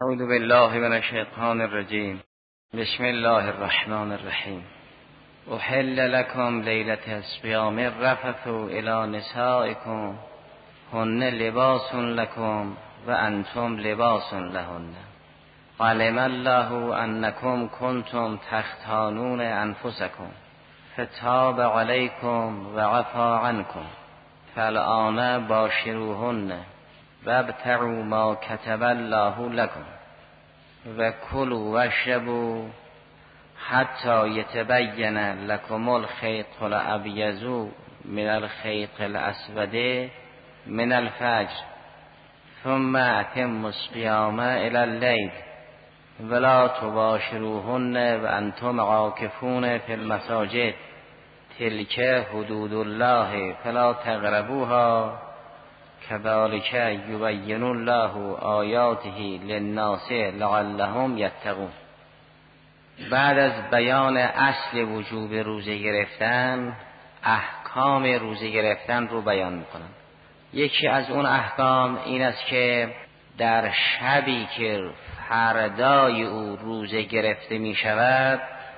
اعوذ بالله من الشیطان الرجیم. بسم الله الرحمن الرحیم. احل لكم لیلة الصیام الرفث الی نسائکم هن لباس لكم و انتم لباس لهن. علم الله انکم کنتم تختانون انفسکم فتاب علیکم و عفا عنکم فالآن باشروهن وابتغوا ما كتب الله لكم وكلوا واشربوا حتى يتبين لكم الخيط الأبيض من الخيط الأسود من الفجر ثم أتموا الصيام إلى الليل ولا تباشروهن وأنتم عاكفون في المساجد تلك حدود الله فلا تقربوها كذلك يبين الله آیاته للناس لعلهم یتقون. بعد از بیان اصل وجوب روزه گرفتن، احکام روزه گرفتن رو بیان میکنم. یکی از اون احکام این است که در شبی که فردای او روزه گرفته می شود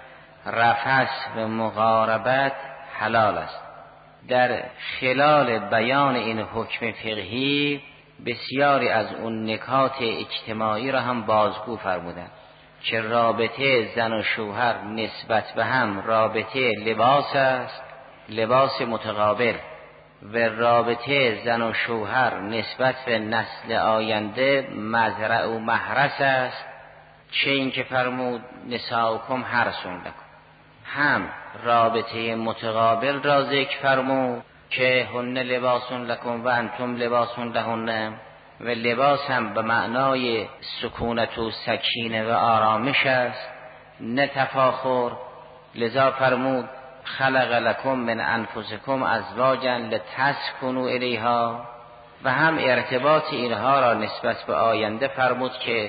رفث و مقاربت حلال است. در خلال بیان این حکم فقهی بسیاری از اون نکات اجتماعی را هم بازگو فرمودند که رابطه زن و شوهر نسبت به هم رابطه لباس است، لباس متقابل، و رابطه زن و شوهر نسبت به نسل آینده مزرع و محرس است، چه این که فرمود نساؤکم حرث لکم. هم رابطه متقابل را ذکر فرمود که هن لباس لکم و انتم لباس لهن، و لباس هم به معنای سکونت و سکینه و آرامش است، نه تفاخر. لذا فرمود خلق لکم من انفسکم ازواجا لتسکنوا الیها، و هم ارتباط اینها را نسبت به آینده فرمود که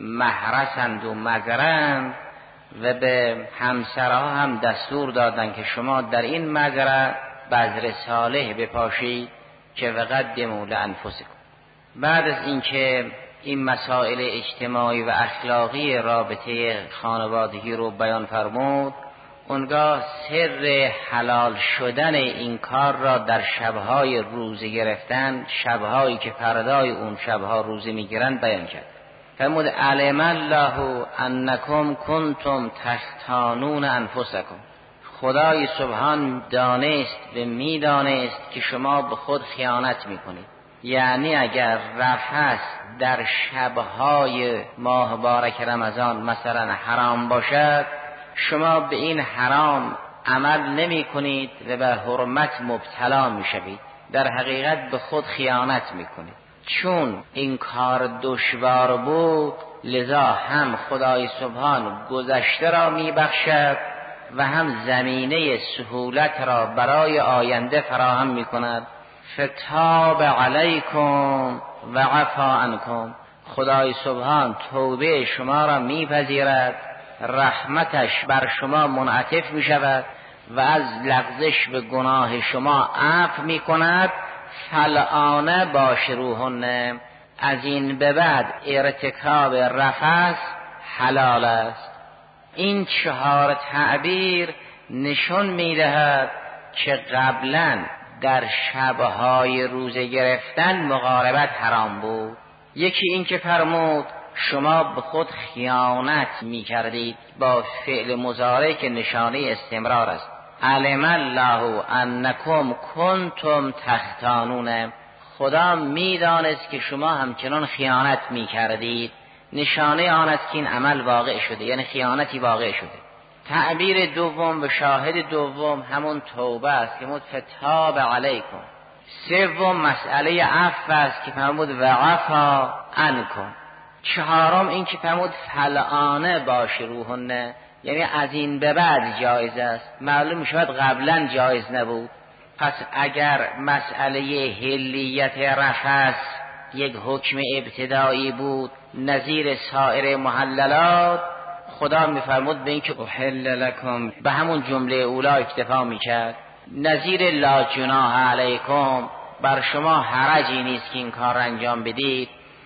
محرسند و مزرعند، و به همسرها هم دستور دادن که شما در این مزرعه بذر صالح بپاشید که وقدموا لانفسکم. بعد از اینکه این مسائل اجتماعی و اخلاقی رابطه خانوادگی رو بیان فرمود، اونگاه سر حلال شدن این کار را در شبهای روزه گرفتن، شبهایی که فردای اون شبها روزه میگیرن بیان کرد. فرمود علم الله انکم کنتم تختانون انفسکم. خدای سبحان دانست و میدانست که شما به خود خیانت میکنید. یعنی اگر رفث در شبهای ماه مبارک رمضان مثلا حرام باشد، شما به این حرام عمل نمی کنید و به حرمت مبتلا می شوید. در حقیقت به خود خیانت می کنید. چون این کار دشوار بود، لذا هم خدای سبحان گذشته را می بخشد و هم زمینه سهولت را برای آینده فراهم می کند. فتاب علیکم و عفا عنکم. خدای سبحان توبه شما را می پذیرد، رحمتش بر شما منعطف می شود و از لغزش به گناه شما عفو می کند. فالآن باشروهن. از این به بعد ارتکاب رفث حلال است. این 4 تعبیر نشون می دهد که قبلا در شبهای روزه گرفتن مقاربت حرام بود. یکی این که فرمود شما به خود خیانت می کردید با فعل مضارع که نشانه استمرار است. علم الله انکم کنتم تختانون. خدا می دانست که شما همچنان خیانت می کردید. نشانه آن است که این عمل واقع شده، یعنی خیانتی واقع شده. تعبیر دوم و شاهد دوم همون توبه است که فتاب علیکم. سوم مسئله عفو است که فرمود و عفا عنکم. چهارم این که فرمود فالآن باشروهن، یعنی از این به بعد جایز است. معلوم شود قبلا جایز نبود. پس اگر مسئله حلیت رفث یک حکم ابتدایی بود نظیر سایر محللات، خدا میفرمود به این که احل لکم به همون جمله اولا اکتفا میکرد. نظیر لا جناح علیکم، بر شما حرجی نیست که این کار انجام بدید.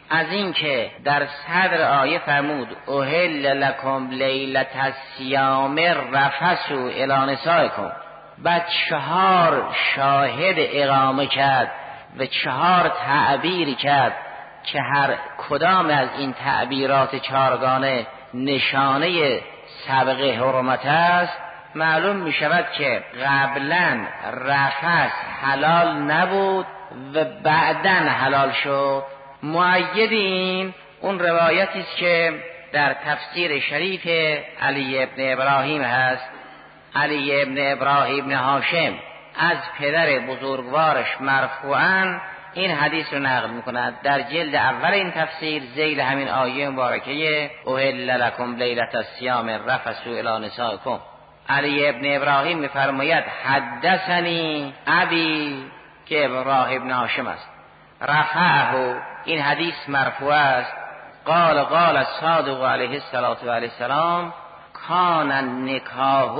از این که در صدر آیه فرمود احل لکم لیلة الصیام الرفث الی نسائکم، بعد 4 شاهد اقامه کرد و 4 تعبیر کرد که هر کدام از این تعبیرات 4گانه نشانه سبق حرمت است، معلوم می شود که قبلا رفث حلال نبود و بعداً حلال شد. مؤید این اون روایتی است که در تفسیر شریف علی ابن ابراهیم هست. علی ابن ابراهیم ابن هاشم از پدر بزرگوارش مرفوعاً این حدیث رو نقل میکند در جلد اول این تفسیر ذیل همین آیه مبارکه احل لکم لیلة الصیام الرفث الی نسائکم. علی ابن ابراهیم میفرماید حدثنی ابی که ابراهیم ابن هاشم است، رفعه، این حدیث مرفوع است، قال الصادق علیه السلام کان النکاح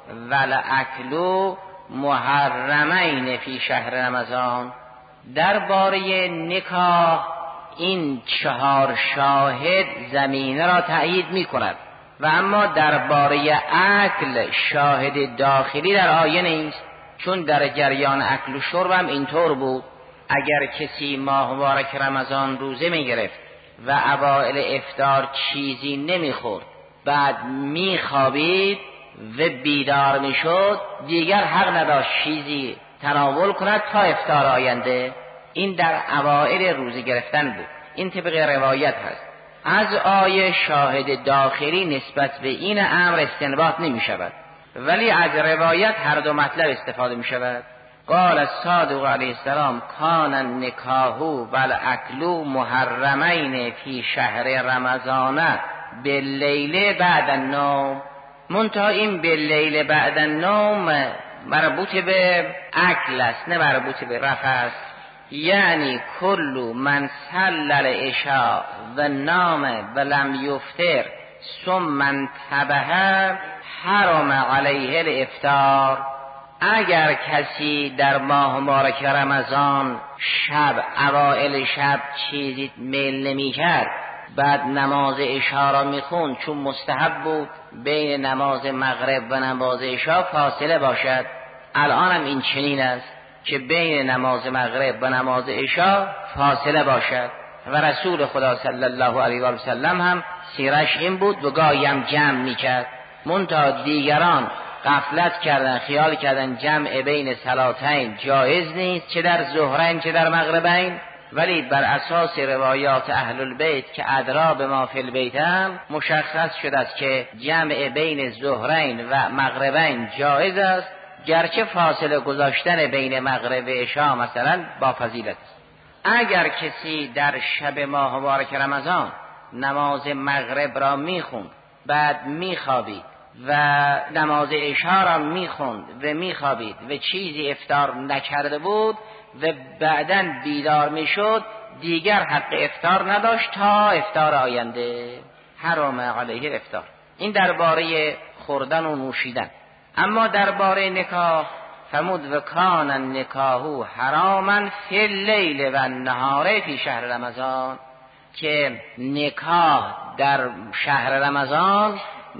والاکل محرمین فی شهر رمضان. درباره نکاح این 4 شاهد زمینه را تأیید می کند و اما درباره اکل شاهد داخلی در آیه نیست، چون در جریان اکل و شرب هم اینطور بود. اگر کسی ماه مبارک رمضان روزه می گرفت و اوائل افطار چیزی نمی خورد، بعد می خوابید و بیدار می شد، دیگر حق نداشت چیزی تناول کند تا افطار آینده. این در اوائل روزه گرفتن بود. این طبق روایت هست. از آیه شاهد داخلی نسبت به این امر استنباط نمی شود، ولی از روایت هر دو مطلب استفاده می شود. قال الصادق علیه السلام کان النکاح والاکل محرمین فی شهر رمضان باللیل بعد النوم. منتها این باللیل بعد النوم مربوط به اکل است، نه مربوط به رفث. یعنی کل من صلی العشاء و نام و لم یفطر ثم انتبه حرم علیه الافطار. اگر کسی در ماه مبارک رمضان شب اوائل شب چیزی میل نمی کرد، بعد نماز عشا را میخوند، چون مستحب بود بین نماز مغرب و نماز عشا فاصله باشد. الان هم این چنین است که بین نماز مغرب و نماز عشا فاصله باشد و رسول خدا صلی الله علیه و سلم هم سیرش این بود و گاهی هم جمع میکرد. منتها دیگران غفلت کردن، خیال کردن جمع بین صلاتین جایز نیست، چه در ظهرین چه در مغربین، ولی بر اساس روایات اهل البیت که ادرا به ما فی البیت هم مشخص شده است که جمع بین ظهرین و مغربین جایز است، گرچه فاصله گذاشتن بین مغرب و عشا مثلا با فضیلت است. اگر کسی در شب ماه مبارک رمضان نماز مغرب را میخوند، بعد میخوابید و نماز عشا را میخوند و میخوابید و چیزی افطار نکرده بود و بعداً بیدار میشد، دیگر حق افطار نداشت تا افطار آینده، حرام علیه افطار. این درباره خوردن و نوشیدن. اما درباره نکاح فرمود و کان النکاح حراما فی اللیل و النهار فی شهر رمضان، که نکاح در شهر رمضان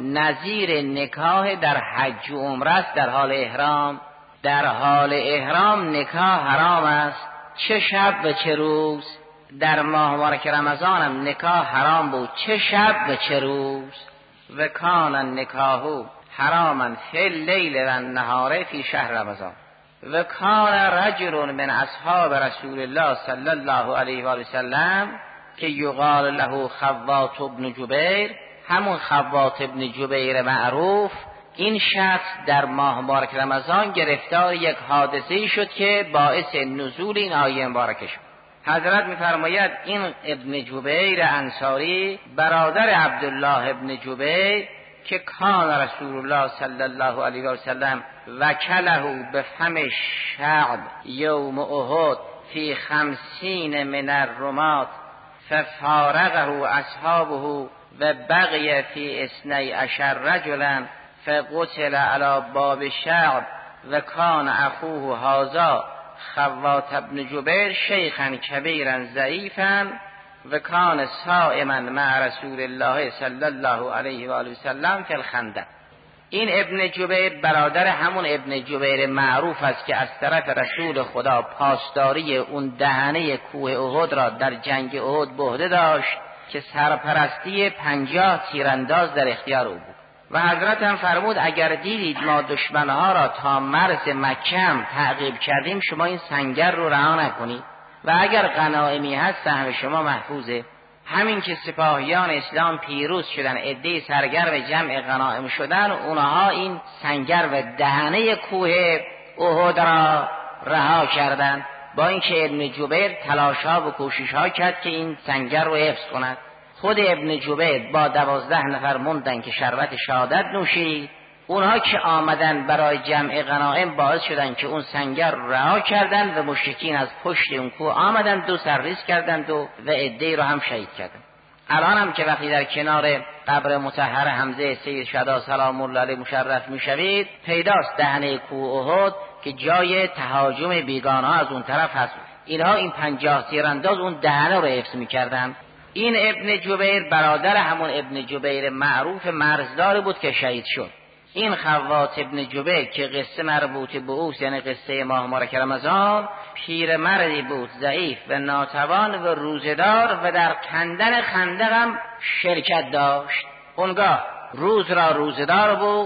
نظیر نکاح در حج و عمره است. در حال احرام، در حال احرام نکاح حرام است، چه شب و چه روز. در ماه مبارک رمضان هم نکاح حرام بود، چه شب و چه روز. و کان النکاح حراما فی اللیل و النهار فی شهر رمضان. و کان رجل من اصحاب رسول الله صلی الله علیه و سلم که یقال له خوات ابن جبیر، همون خوات ابن جبیر معروف، این شخص در ماه مبارک رمضان گرفتار یک حادثه شد که باعث نزول این آیه مبارکه شد. حضرت می‌فرماید این ابن جبیر انصاری برادر عبدالله ابن جبیر که کان رسول الله صلی الله علیه و سلم وکله به فم شعب یوم احد فی 50 من الرمات ففارقه اصحابه و بقی فی 12 رجلا فقتل علی باب شعب و کان اخوه هذا خوات ابن جبیر شیخا کبیرا ضعیفا و کان صائما مع رسول الله صلی الله علیه و آله و سلم فی الخندق. این ابن جبیر برادر همون ابن جبیر معروف است که از طرف رسول خدا پاسداری اون دهنه کوه احد را در جنگ احد به عهده داشت که سرپرستی 50 تیرانداز در اختیار او بود. و حضرت هم فرمود اگر دیدید ما دشمنها را تا مرز مکه تعقیب کردیم، شما این سنگر رو رها نکنید و اگر غنایمی هست سهم شما محفوظه. همین که سپاهیان اسلام پیروز شدن، عده سرگرم جمع غنایم شدن، اونها این سنگر و دهنه کوه احد را رها کردند، با اینکه ابن جبیر تلاش‌ها و کوشش‌ها کرد که این سنگر رو حفظ کند. خود ابن جبیر با 12 نفر موندن که شربت شهادت نوشید. اونها که آمدن برای جمع غنایم باعث شدن که اون سنگر رها کردند و مشرکین از پشت اون کوه آمدند و سرریز کردند و عده‌ای رو هم شهید کردند. الان هم که وقتی در کنار قبر مطهر حمزه سید شهدا سلام الله علیه مشرف میشوید، پیداست دهنه کوه احد که جای تهاجم بیگانه‌ها از اون طرف هست. اینها این 50 تیرانداز اون دهنه رو حفظ میکردن. این ابن جبیر برادر همون ابن جبیر معروف مرزدار بود که شهید شد. این خوات ابن جبیر که قصه مربوط به اوست، یعنی قصه ماه مبارک رمضان، پیرمردی بود ضعیف و ناتوان و روزدار و در کندن خندق هم شرکت داشت. اونگاه روز را روزدار بود،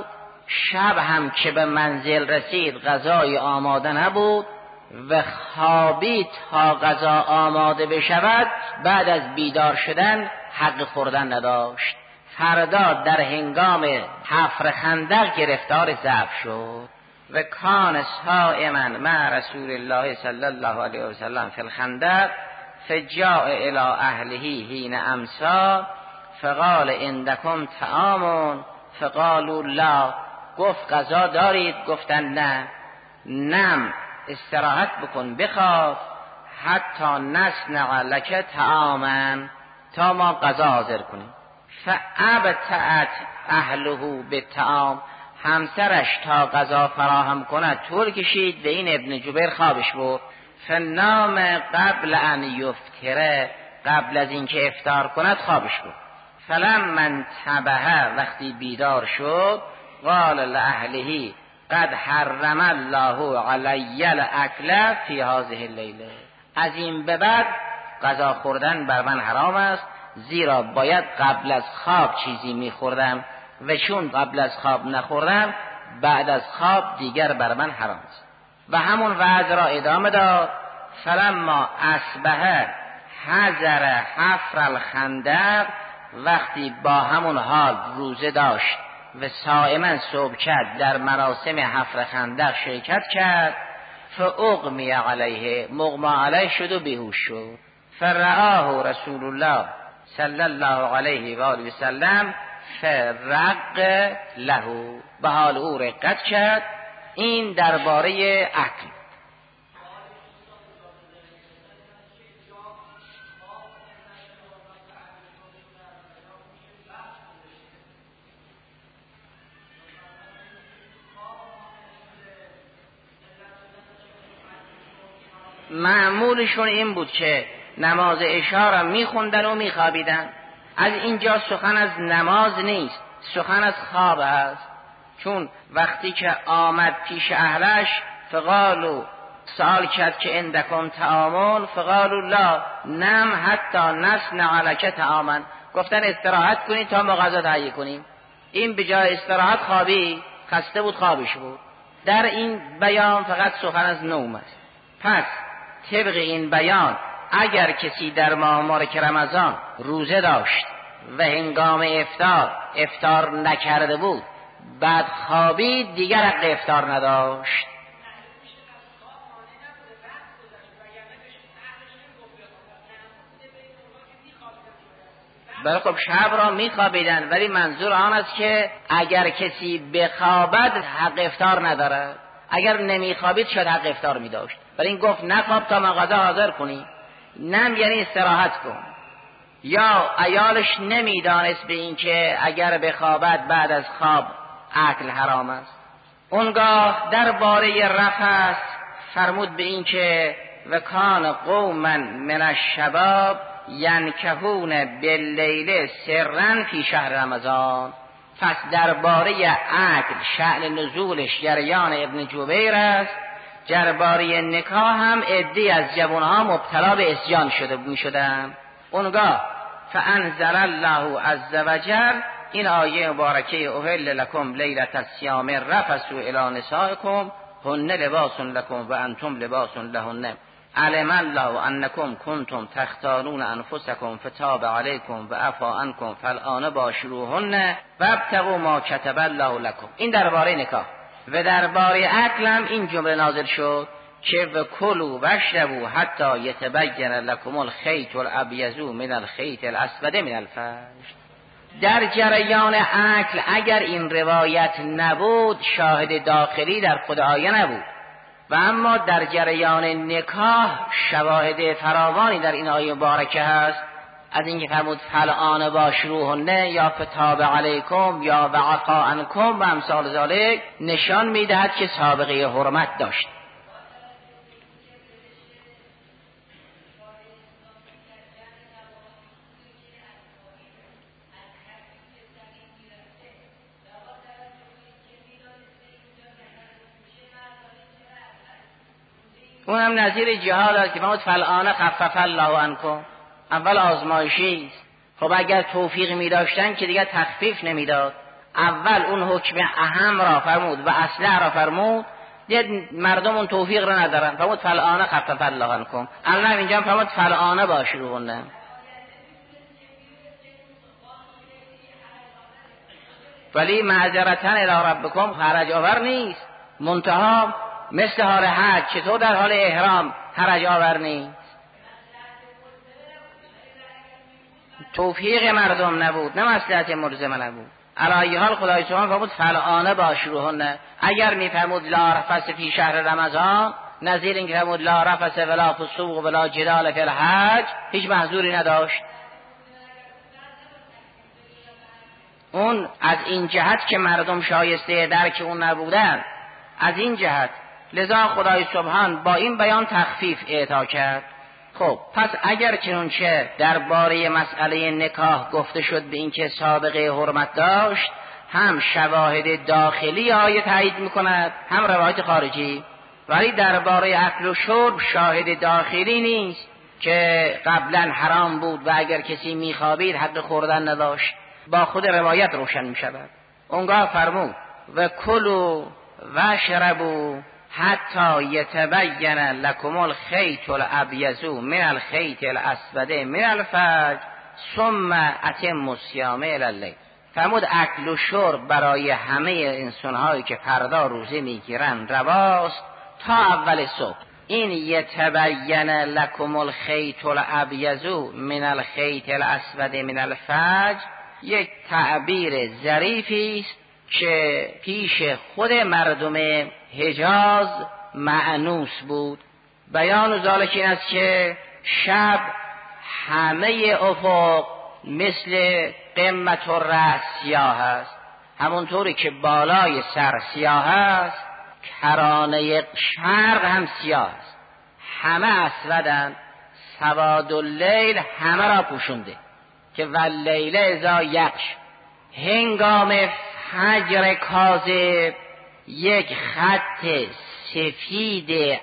شب هم که به منزل رسید غذای آماده نبود و خوابید تا غذا آماده بشود، بعد از بیدار شدن حق خوردن نداشت. فردا در هنگام حفر خندق گرفتار ضعف شد. و کان صائما مع رسول الله صلی الله علیه و سلم فی الخندق فجاء الی اهله حین امسی فقال عندکم طعام فقالوا لا. گفت غذا دارید؟ گفتن نه. نم، استراحت بکن بخواب حتی نصنع لک طعاما، تا ما غذا حاضر کنیم. فابتعت اهله بالطعام، همسرش تا غذا فراهم کند طول کشید و این ابن جبیر خوابش بود. فنام قبل ان یفطر، قبل از اینکه افطار کند خوابش بود. فلما انتبه، وقتی بیدار شد، قال لاهله قد حرم الله علی الاکل فی هذه اللیله، از این به بعد غذا خوردن بر من حرام است، زیرا باید قبل از خواب چیزی میخوردم و چون قبل از خواب نخوردم بعد از خواب دیگر بر من حرام است. و همون وعظ را ادامه داد. فلما اصبح حذر حفر الخندق، وقتی با همون حال روزه داشت و صائما صبح کرد در مراسم حفر خندق شرکت کرد، فاغمی علیه، مغمی علیه شد و بیهوش شد. فرآه رسول الله صلی الله علیه و آله و سلم فرق له، به حال او رقت کرد. این درباره عقل. معمولشون این بود که نماز عشا را میخوندن و میخوابیدن. از اینجا سخن از نماز نیست، سخن از خواب است. چون وقتی که آمد پیش اهلش فقالو، سوال کرد که عندکم طعام، فقالو لا نم حتی نصنع لک طعاما، گفتن استراحت کنید تا ما غذا تهیه کنیم. این به جای استراحت خوابی، خسته بود خوابش بود. در این بیان فقط سخن از نوم است. پس طبق این بیان اگر کسی در ماه مبارک رمضان روزه داشت و هنگام افطار نکرده بود بعد خوابید، دیگر حق افطار نداشت. بله خب شب را میخوابیدن، ولی منظور آن است که اگر کسی بخوابد حق افطار ندارد، اگر نمیخوابید شاید حق افطار میداشت. ولی این گفت نخواب تا ما غذا حاضر کنی. نم یعنی استراحت کن. یا عیالش نمیدانست به این که اگر بخوابد بعد از خواب اکل حرام است. اونگاه درباره رفث فرمود به این که و کان قوما من الشباب ینکحون باللیل سرا فی شهر رمضان. پس درباره عقل شأن نزولش جریان ابن جبیر است، درباره نکاح هم عده‌ای از جوانها مبتلا به عصیان شده میشدند. اونگاه فانزل الله عز وجل این آیه مبارکه احل لکم لیلة الصیام الرفث الی نسائکم هن لباس لکم و انتم لباس لهن علم الله انکم کنتم تختارون انفسکم فتاب علیکم و عفا عنکم فالآن باشروهن وابتغوا ما کتب الله لکم. این درباره نکاح. و درباره عقل هم این جمله نازل شد که و کلوا واشربوا حتی یتبین لکم الخیط الابیض من الخیط الاسود من الفجر. در جریان عقل اگر این روایت نبود شاهد داخلی در خود آیه نبود، و اما در جریان نکاح شواهد فراوانی در این آیه مبارکه هست، از اینکه فرمود فالآن باشروهن یا فتاب علیکم یا وعفا عنکم و امثال ذالک، نشان میدهد که سابقه حرمت داشت. اون هم نظیر جهاد است که فرمود فالآن خفف الله عنکم. اول آزمایشی است. خب اگر توفیق می داشتن که دیگر تخفیف نمیداد. اول اون حکم اهم را فرمود و اصلح را فرمود، دید مردم اون توفیق را ندارن، فرمود فالآن خفف الله عنکم. الان اینجا فرمود فالآن باشروهن. ولی معذرتاً الی ربکم حرج آور نیست. منتها مثل حال حج چطور در حال احرام حرج آور نیست. توفیق مردم نبود، نه مصلحت ملزمه نبود. علی حال خدای سبحانه فرمود فالآن باشروهن. اگر میفرمود لا رفث فی شهر رمضان، نظیر این که فرمود لا رفث ولا فسوق ولا جدال فی الحج، هیچ محذوری نداشت. اون از این جهت که مردم شایسته درک اون نبودن، از این جهت لذا خدای سبحان با این بیان تخفیف اعطا کرد. خب پس اگر چنانچه درباره مسئله نکاح گفته شد به این که سابقه حرمت داشت، هم شواهد داخلی آیه تایید میکند هم روایت خارجی. ولی درباره اکل و شرب شاهد داخلی نیست که قبلا حرام بود و اگر کسی میخوابید حق خوردن نداشت، با خود روایت روشن میشود. اونگاه فرمود و کلوا واشربوا حتی یتبین لکم الخیط الابیض من الخیط الاسود من الفجر ثم اتموا الصیام الی اللیل. فرمود اکل و شرب برای همه انسان‌هایی که فردا روزه میگیرن رواست تا اول صبح. این یتبین لکم الخیط الابیض من الخیط الاسود من الفجر یک تعبیر ظریفی است که پیش خود مردم حجاز مأنوس بود. بیان ذالک این است که شب همه افق مثل قمت الرأس سیاه است، همونطوری که بالای سر سیاه است کرانه شرق هم سیاه است. همه اسودن، سواد اللیل همه را پوشونده که واللیل اذا یغش. هنگام فجر کاذب یک خط سفید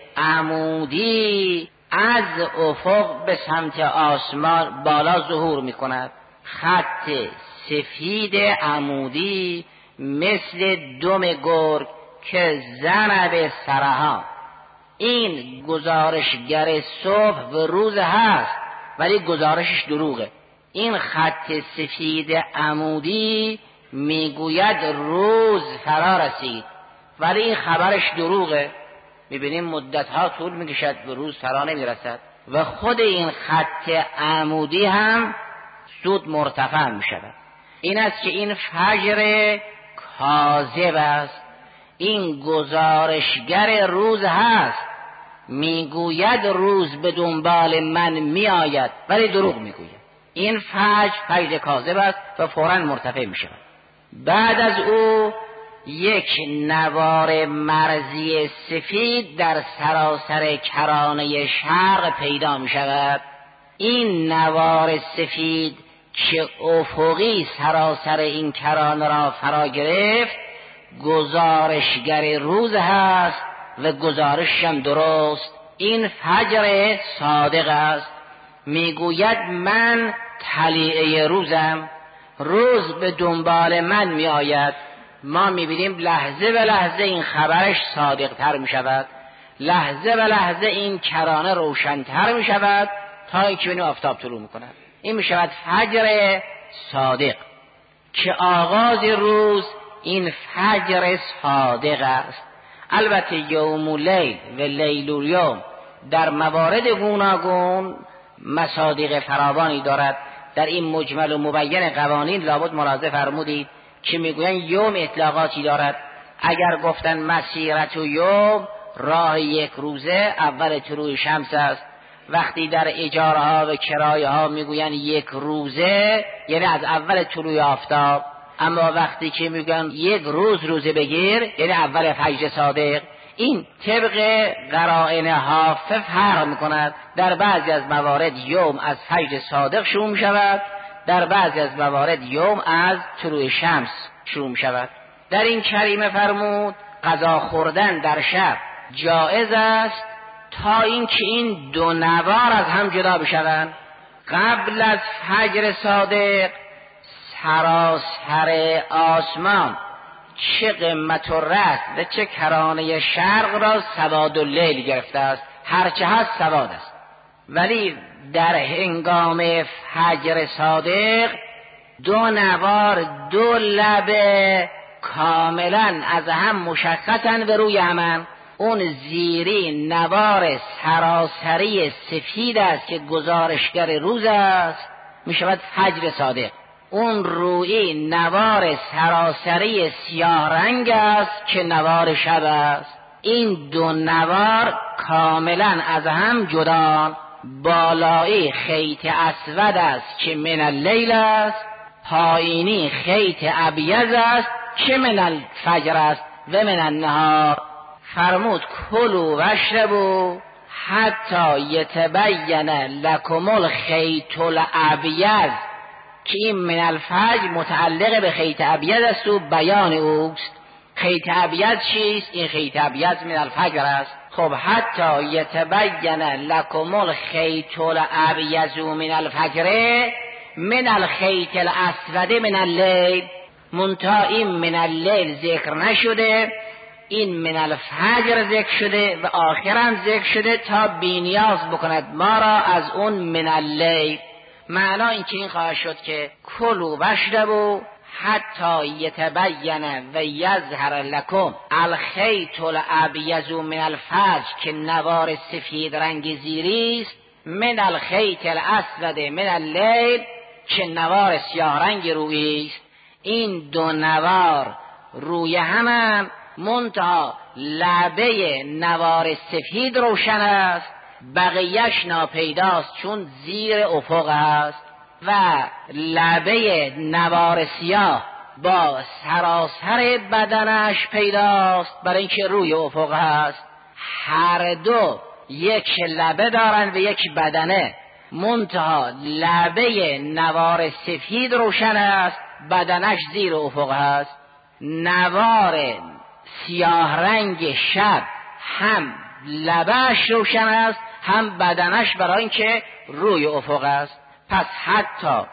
عمودی از افق به سمت آسمان بالا ظهور می کند. خط سفید عمودی مثل دم گرگ که زنب سرها. این گزارشگر صبح و روز هست ولی گزارشش دروغه. این خط سفید عمودی میگوید روز فرا رسید ولی این خبرش دروغه. میبینیم مدتها طول میکشد و روز فرا نمیرسد و خود این خط عمودی هم زود مرتفع میشود. این است که این فجر کاذب است. این گزارشگر روز هست، میگوید روز به دنبال من میآید ولی دروغ میگوید. این فجر کاذب است و فوراً مرتفع میشود. بعد از او یک نوار مرزی سفید در سراسر کرانه شرق پیدا می شود. این نوار سفید که افقی سراسر این کرانه را فرا گرفت گزارشگر روز هست و گزارشم درست. این فجر صادق است، میگوید من طلیعه روزم، روز به دنبال من می آید. ما میبینیم لحظه به لحظه این خبرش صادق تر می شود، لحظه به لحظه این کرانه روشنتر می شود تا اینکه بینیم آفتاب طلوع می کند. این می شود فجر صادق که آغاز روز این فجر صادق است. البته یوم و لیل و لیل و یوم در موارد گوناگون مصادیق فراوانی دارد. در این مجمل و مبین قوانین لابد ملاحظه فرمودید که میگویند یوم اطلاقاتی دارد. اگر گفتن مسیرت و یوم راه یک روزه اول طلوع شمس است. وقتی در اجاره ها و کرایه ها میگویند یک روزه یعنی از اول طلوع آفتاب. اما وقتی که میگن یک روزه بگیر یعنی اول فجر صادق. این طبق قرائن حافظ فرق میکند. در بعضی از موارد یوم از فجر صادق شروع میشود، در بعضی از موارد یوم از طلوع شمس شروع میشود. در این کریمه فرمود غذا خوردن در شب جایز است تا اینکه این دو نوار از هم جدا بشوند. قبل از فجر صادق سراسر آسمان چه قمت و رست و چه کرانه شرق را سواد اللیل گرفته است، هرچه هست سواد است. ولی در هنگام فجر صادق دو نوار دو لبه کاملا از هم مشخصن و روی همن. اون زیری نوار سراسری سفید است که گزارشگر روز است، می شود فجر صادق. اون روی نوار سراسری سیاه رنگ است که نوار شب است. این دو نوار کاملا از هم جدا. بالایی خیط اسود است که من اللیل است، پایینی خیط ابیض است که من الفجر است و من النهار. فرمود کلوا واشربوا حتی یتبین لکم الخیط الابیض که این من الفجر متعلق به خیط ابیض است و بیان اوست. خیط ابیض چیست؟ این خیط ابیض من الفجر است. خب حتی یتبین لکم الخیط الابیض من الفجر من الخیط الاسود من اللیل. منتها این من اللیل ذکر نشده، این من الفجر ذکر شده و آخرا ذکر شده تا بینیاز بکند ما را از اون من اللیل. معنا این که این خواهد شد که کلوا واشربوا حتی یتبین و یظهر لکم الخیط الابیض من الفجر که نوار سفید رنگ زیری است، من الخیط الاسود من اللیل که نوار سیاه رنگ رویی است. این دو نوار روی هم منتها لبه نوار سفید روشن است، بقیهش ناپیداست چون زیر افق است و لبه نوار سیاه با سراسر بدنش پیداست برای اینکه روی افق است. هر دو یک لبه دارند و یک بدنه، منتها لبه نوار سفید روشن است، بدنش زیر افق است. نوار سیاه رنگ شب هم لبهش روشن است هم بدنش برای اینکه روی افق است. پس حتی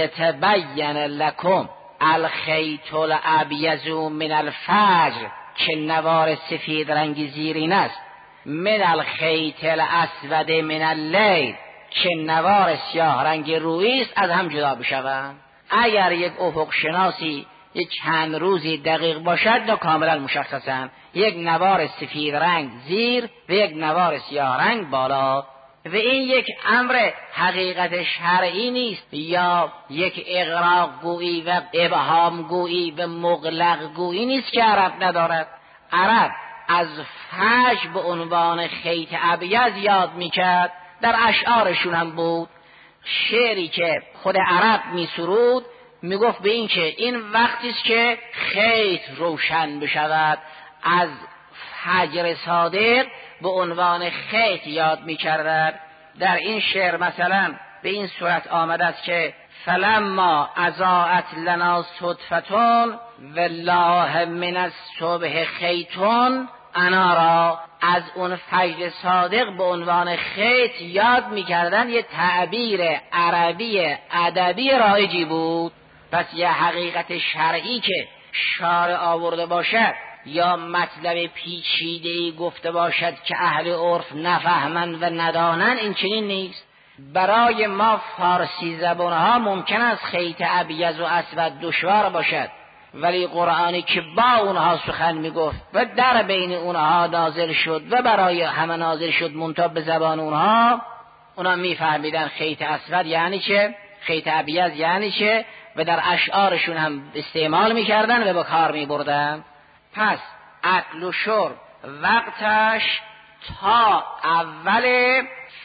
یتبین لکم الخیط الابیض من الفجر که نوار سفید رنگ زیرین است، من الخیط الاسود من اللیل که نوار سیاه رنگ رویی است، از هم جدا بشوند. اگر یک افق شناسی یک چند روزی دقیق باشد نه کاملا مشخصن، یک نوار سفید رنگ زیر و یک نوار سیاه رنگ بالا. و این یک امر حقیقت شرعی نیست یا یک اغراق گویی و ابهام گویی و مغلق گویی نیست که عرب ندارد. عرب از فجر به عنوان خیط ابیض یاد میکرد، در اشعارشون هم بود. شعری که خود عرب میسرود میگفت به این که این وقتی است که خیط روشن بشود. از فجر صادق به عنوان خیط یاد میکردند. در این شعر مثلا به این صورت آمده است که فلما اضاءت لنا صدفتون والله من الصبح خیتون، انا را از اون فجر صادق به عنوان خیت یاد میکردن. یه تعبیر عربی ادبی رایجی بود. پس یه حقیقت شرعی که شارع آورده باشد یا مطلب پیچیده‌ای گفته باشد که اهل عرف نفهمند و ندانند، این چنین نیست. برای ما فارسی زبانها ممکن است خیط ابیض و اسود دشوار باشد، ولی قرآنی که با اونها سخن میگفت و در بین اونها نازل شد و برای همه نازل شد، منتها به زبان اونها میفهمیدن خیط اسود یعنی چه، خیط ابیض یعنی چه، و در اشعارشون هم استعمال میکردن و به کار میبردن. پس اکل و شرب وقتش تا اول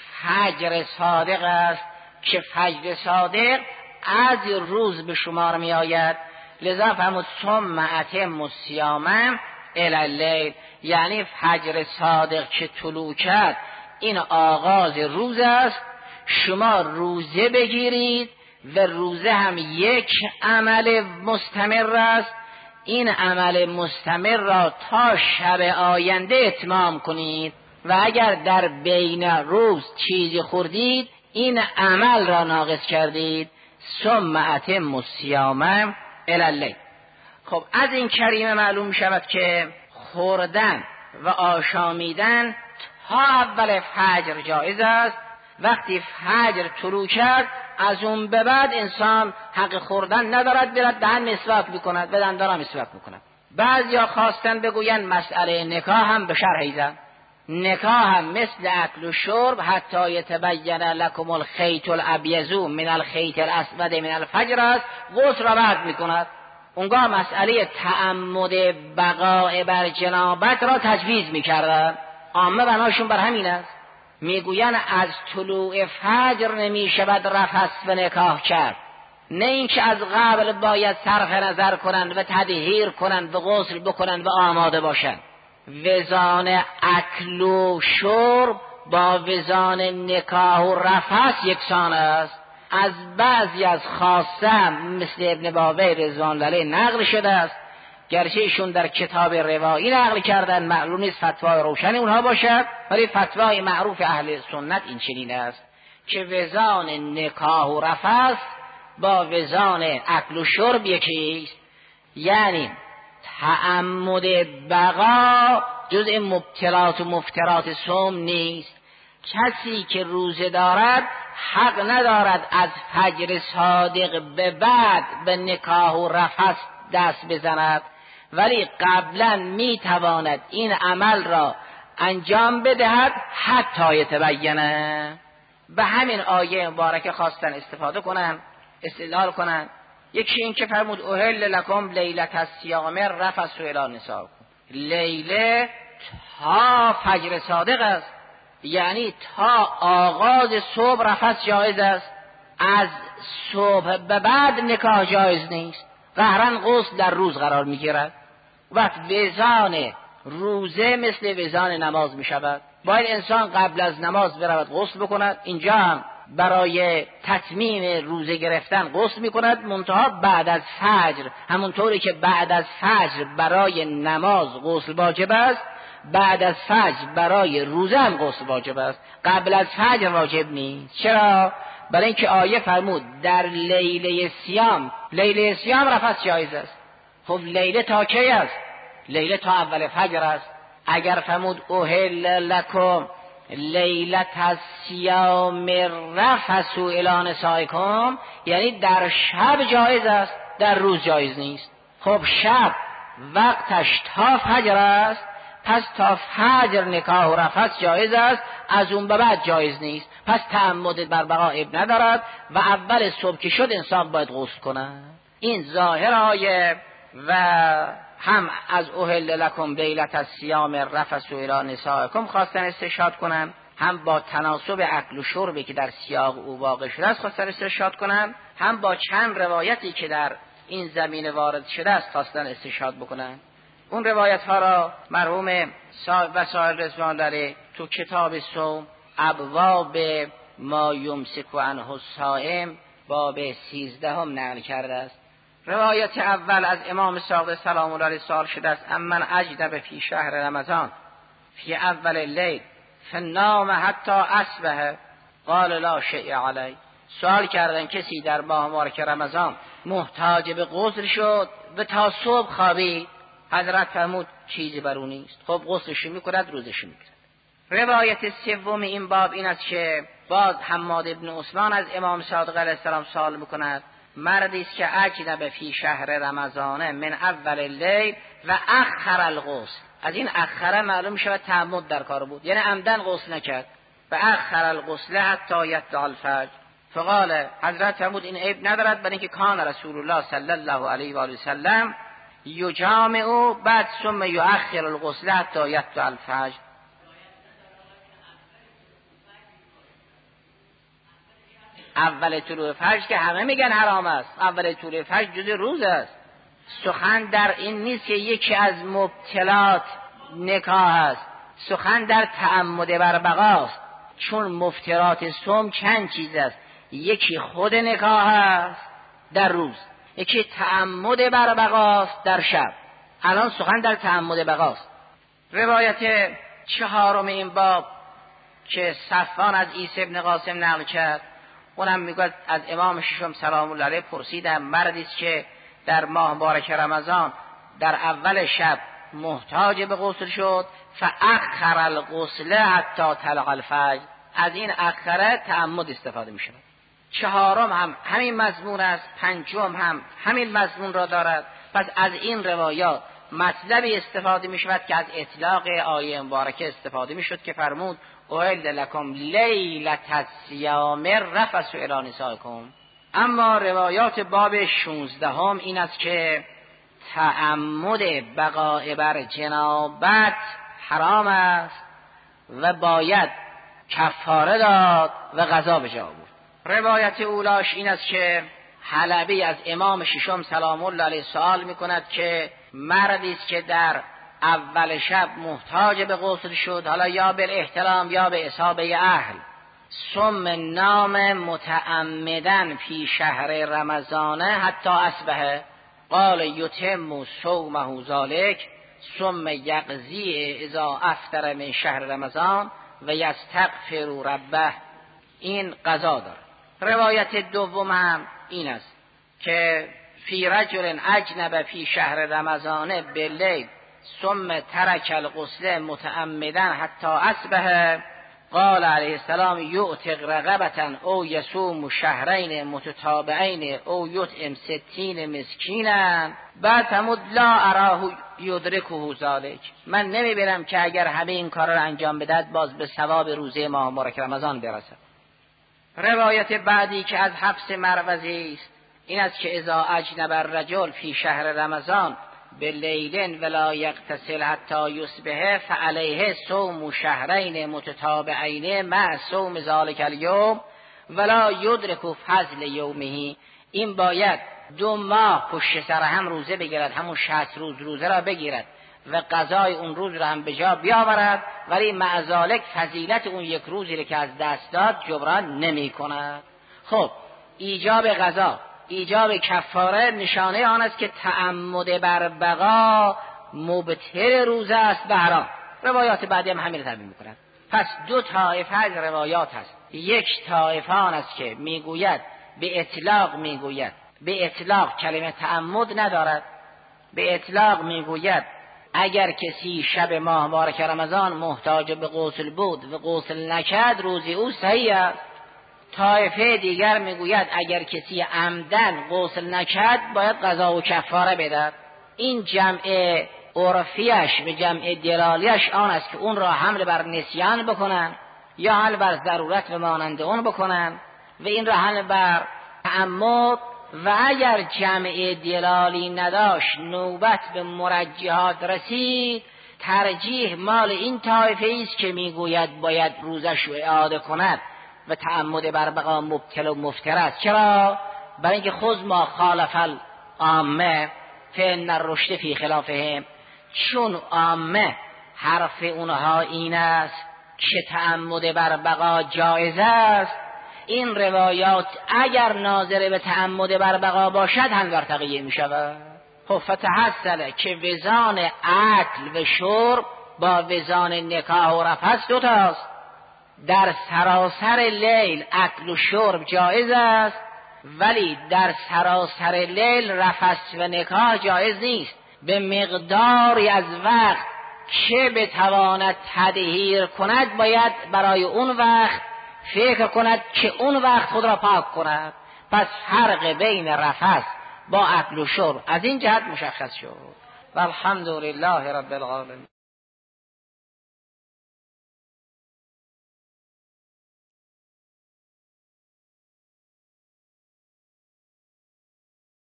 فجر صادق است که فجر صادق از روز به شمار می آید. لذا فرمود ثم اتم الصیام الی اللیل، یعنی فجر صادق که طلوع کرد این آغاز روز است. شما روزه بگیرید و روزه هم یک عمل مستمر است. این عمل مستمر را تا شب آینده اتمام کنید و اگر در بین روز چیزی خوردید این عمل را ناقص کردید. ثم اتم الصیام الی اللیل. خب از این کریمه معلوم می شود که خوردن و آشامیدن تا اول فجر جایز است. وقتی فجر طلوع کرد از اون به بعد انسان حق خوردن ندارد، برد دهن مسواک بکند و دندانم مسواک بکند. بعضیا خواستن بگوین مسئله نکاح هم به شرح ایزن. نکاح هم مثل اکل و شرب حتی یتبین لکم الخیط الابیض من الخیط الاسود من الفجر است، غسل را بعد میکند. اونگاه مسئله تعمد بقاء بر جنابت را تجویز میکردن. عامه بناشون بر همین است، میگوین از طلوع فجر نمیشود رفث و نکاح کرد، نه اینکه از قبل باید صرف نظر کنند و تطهیر کنند و غسل بکنند و آماده باشند. وزان اکل و شرب با وزان نکاح و رفث یکسان است. از بعضی از خاصه مثل ابن باوی رضوان الله نقل شده است، گرچه ایشون در کتاب روایی نقل کردن، معلوم نیست فتوای روشن اونها باشد، ولی فتوای معروف اهل سنت این چنین است که وزان نکاح و رفث با وزان اکل و شرب یکیست. یعنی تعمد بقا جزء مبتلات و مفترات صوم نیست. کسی که روزه دارد حق ندارد از فجر صادق به بعد به نکاح و رفث دست بزند، ولی قبلا میتواند این عمل را انجام بدهد حتی یتبینه. به همین آیه مبارکه خواستن استفاده کنن، استدلال کنن. یکی این که فرمود احل لکم لیلة الصیام رفث الی نسائکم، لیله تا فجر صادق است، یعنی تا آغاز صبح رفث جایز است. از صبح به بعد نکاح جایز نیست. قهرن غسل در روز قرار میگیرد. وقت وزان روزه مثل وزان نماز می شود. باید انسان قبل از نماز برود غسل بکند. اینجا هم برای تتمیم روزه گرفتن غسل می کند، منتها بعد از فجر. همونطوری که بعد از فجر برای نماز غسل واجب است، بعد از فجر برای روزه هم غسل واجب است. قبل از فجر واجب نیست. چرا؟ برای اینکه آیه فرمود در لیله صیام، لیله صیام رفث جایز است. خب لیله تا کی است؟ لیله تا اول فجر است. اگر فرمود احل لکم لیلة الصیام رفث الی نسائکم، یعنی در شب جایز است، در روز جایز نیست. خب شب وقتش تا فجر است، پس تا فجر نکاح و رفث جایز است، از اون به بعد جایز نیست. پس تعمد بر بقا ندارد و اول صبح که شد انسان باید غسل کند. این ظاهر آیه. و هم از احل لکم لیلة الصیام رفث الی نسائکم خواستن استشهاد کنن، هم با تناسب اکل و شربی که در سیاق او واقع شده است خواستن استشهاد کنن، هم با چند روایتی که در این زمینه وارد شده است خواستن استشهاد بکنن. اون روایت ها را مرحوم وسائل رضوان الله تو کتاب صوم ابواب ما یمسک عنه الصائم باب 13 نقل کرده است. روایت اول از امام صادق سلام الله علیه سوال شده است: امن اجدب فی شهر رمضان فی اول اللیل فنام حتی اصبح قال لا شیء علی. سوال کردن کسی در ماه مبارک رمضان محتاج به غسل شد و تا صبح خوابید، حضرت فرمود چیزی بر او نیست. خب غسلش میکند، روزش میگیرد. روایت سوم این باب این است که باز حماد ابن عثمان از امام صادق علیه السلام سوال میکند: مردی است که اجنب فی شهر رمضان من اول اللیل و اخر الغسل. از این اخره معلوم شود تعمد در کار بود، یعنی عمدن غسل نکرد. و اخر الغسل حتی یطلع الفجر. فقال حضرت فرمود این عیب ندارد، برای اینکه کان رسول الله صلی الله علیه و آله وسلم یجامع بعد ثم یؤخر الغسل حتی یطلع الفجر. اول طلوع فجر که همه میگن حرام است، اول طلوع فجر جز روز است. سخن در این نیست که یکی از مبتلات نکاح است، سخن در تعمد بر بقاست. چون مفترات صوم چند چیز است، یکی خود نکاح است در روز، یکی تعمد بر بقاست در شب. الان سخن در تعمد بقاست. روایت چهارم این باب که صفوان از عیسی ابن قاسم نقل کرد، اونم میگه از امام ششم سلام الله علیه پرسیدم: مردی است که در ماه مبارک رمضان در اول شب محتاج به غسل شد فاخر الغسل حتی طلع الفجر. از این اخره تعمد استفاده می شود. چهارم هم همین مضمون است، پنجم هم همین مضمون را دارد. پس از این روایات مطلبی استفاده می شود که از اطلاق آیه مبارکه استفاده می شد که فرمود احل لکم لیلة الصیام الرفث الی نسائکم. اما روایات باب 16 این است که تعمد بقاء بر جنابت حرام است و باید کفاره داد و قضا به جا بود. روایت اولاش این است که حلبی از امام ششم سلام الله علیه سوال میکند که مردی است که در اول شب محتاج به غسل شد، حالا یا به احتلام یا به اصابه اهل، ثم نام متعمدن فی شهر رمضان حتی اصبح قال یتم صومه ذلک ثم یقضی اذا افطر من شهر رمضان و یستغفر ربه. این قضا داره. روایت دوم هم این است که فی رجل اجنب فی شهر رمضان باللیل ثم ترک الغسل متعمدا حتی اصبح قال علیه السلام یعتق رقبة او یصوم شهرین متتابعین او یطعم 60 مسکینا. بعد فرمود لا اراه یدرکه ذلک. من نمیبینم که اگر همه این کارا را انجام بدهد باز به ثواب روزه ماه مبارک رمضان برسد. روایت بعدی که از حفص مروزی است این است که اذا اجنب الرجل فی شهر رمضان باللیل ولا یغتسل حتی یصبح فعلیه صوم شهرین متتابعین مع صوم ذلک الیوم ولا یدرک فضل یومه. این باید 2 ماه پشت سر هم روزه بگیرد، همون 60 روز روزه را بگیرد و قضای اون روز را هم به جا بیاورد، ولی مع ذلک فضیلت اون یک روزی را که از دست داد جبران نمی کند. خب ایجاب قضا، ایجاب کفاره نشانه آن است که تعمد بر بقا مبطل روزه است به حرام. روایات بعدی هم همین رو تبیین می‌کنند. پس 2 طایفه از روایات هست. یک طایفه آن است که میگوید به اطلاق، میگوید به اطلاق کلمه تعمد ندارد، به اطلاق میگوید اگر کسی شب ماه مبارک رمضان محتاج به غسل بود و غسل نکرد روزی او صحیح است. طایفه دیگر میگوید اگر کسی عمدن غسل نکرد باید قضا و کفاره بدهد. این جمع عرفیش به جمع دلالیش آن است که اون را حمل بر نسیان بکنن یا حمل بر ضرورت و مانند اون بکنن و این را حمل بر تعمد. و اگر جمع دلالی نداشت نوبت به مرجحات رسید، ترجیح مال این طایفه است که میگوید باید روزش رو اعاده کند و تعمد بر بقا مبتل و مفتر است. چرا؟ برای اینکه خود ما خالف العامه فإن الرشد فی خلافهم. چون عامه حرف اونها این است که تعمد بر بقا جایز است، این روایات اگر ناظر به تعمد بر بقا باشد هم بر تقیه می شود. فتحصل که وزان اکل و شرب با وزان نکاح و رفث دوتاست. در سراسر لیل اکل و شرب جایز است، ولی در سراسر لیل رفث و نکاح جایز نیست. به مقداری از وقت که بتواند تدهیر کند باید برای اون وقت فکر کند که اون وقت خود را پاک کند. پس فرق بین رفث با اکل و شرب از این جهت مشخص شد. والحمد لله رب العالمین.